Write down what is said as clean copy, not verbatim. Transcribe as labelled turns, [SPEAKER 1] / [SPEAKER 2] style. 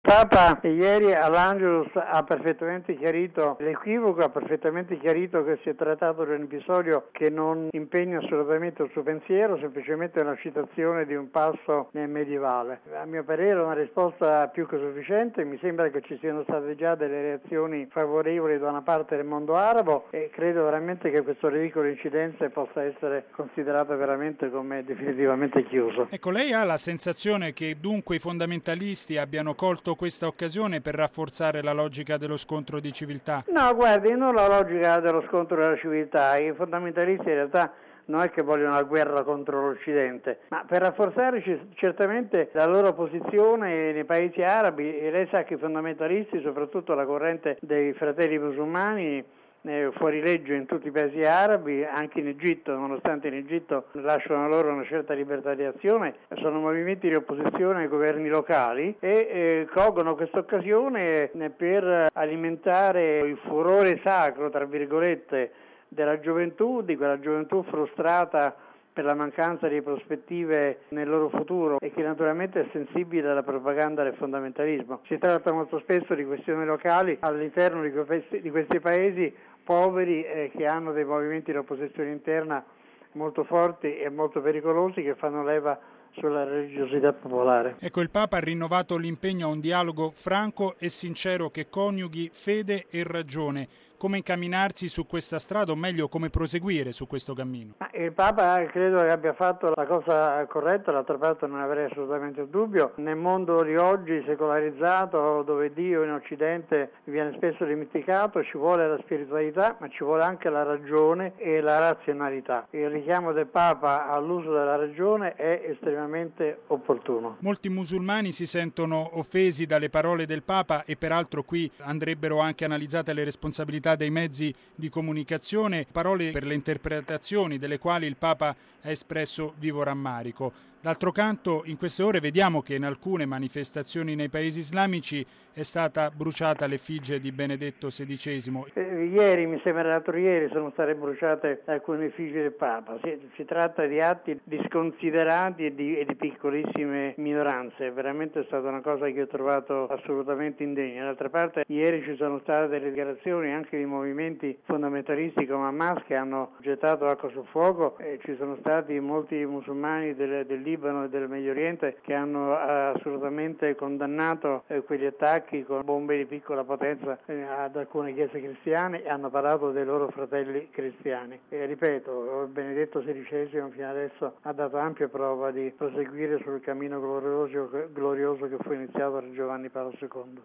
[SPEAKER 1] Papa ieri all'Angelus ha perfettamente chiarito l'equivoco, ha perfettamente chiarito che si è trattato di un episodio che non impegna assolutamente il suo pensiero, semplicemente una citazione di un passo medievale. A mio parere è una risposta più che sufficiente, mi sembra che ci siano state già delle reazioni favorevoli da una parte del mondo arabo e credo veramente che questo ridicolo incidente possa essere considerato veramente come definitivamente chiuso.
[SPEAKER 2] Ecco, lei ha la sensazione che dunque i fondamentalisti abbiano colto questa occasione per rafforzare la logica dello scontro di civiltà?
[SPEAKER 1] No, guardi, non la logica dello scontro della civiltà. I fondamentalisti in realtà non è che vogliono la guerra contro l'Occidente, ma per rafforzare certamente la loro posizione nei paesi arabi. E lei sa che i fondamentalisti, soprattutto la corrente dei fratelli musulmani, fuorilegge in tutti i paesi arabi, anche in Egitto, nonostante in Egitto lasciano loro una certa libertà di azione, sono movimenti di opposizione ai governi locali e colgono questa occasione per alimentare il furore sacro, tra virgolette, della gioventù, di quella gioventù frustrata per la mancanza di prospettive nel loro futuro e che naturalmente è sensibile alla propaganda del fondamentalismo. Si tratta molto spesso di questioni locali all'interno di questi paesi poveri che hanno dei movimenti di opposizione interna molto forti e molto pericolosi che fanno leva sulla religiosità popolare.
[SPEAKER 2] Ecco, il Papa ha rinnovato l'impegno a un dialogo franco e sincero che coniughi fede e ragione. Come incamminarsi su questa strada, o meglio come proseguire su questo cammino?
[SPEAKER 1] Il Papa credo che abbia fatto la cosa corretta, d'altra parte non avrei assolutamente dubbio. Nel mondo di oggi secolarizzato, dove Dio in Occidente viene spesso dimenticato, ci vuole la spiritualità, ma ci vuole anche la ragione e la razionalità. Il richiamo del Papa all'uso della ragione è estremamente opportuno.
[SPEAKER 2] Molti musulmani si sentono offesi dalle parole del Papa e peraltro qui andrebbero anche analizzate le responsabilità dei mezzi di comunicazione, parole per le interpretazioni delle quali il Papa ha espresso vivo rammarico. D'altro canto, in queste ore vediamo che in alcune manifestazioni nei paesi islamici è stata bruciata l'effigie di Benedetto XVI.
[SPEAKER 1] Ieri, mi sembra l'altro ieri, sono state bruciate alcune effigie del Papa. Si tratta di atti disconsiderati e di piccolissime minoranze. È veramente stata una cosa che ho trovato assolutamente indegna. D'altra parte, ieri ci sono state delle dichiarazioni anche di movimenti fondamentalisti come Hamas che hanno gettato acqua sul fuoco e ci sono stati molti musulmani del Libano e del Medio Oriente che hanno assolutamente condannato quegli attacchi con bombe di piccola potenza ad alcune chiese cristiane e hanno parlato dei loro fratelli cristiani. E ripeto, Benedetto XVI fino adesso ha dato ampia prova di proseguire sul cammino glorioso che fu iniziato da Giovanni Paolo II.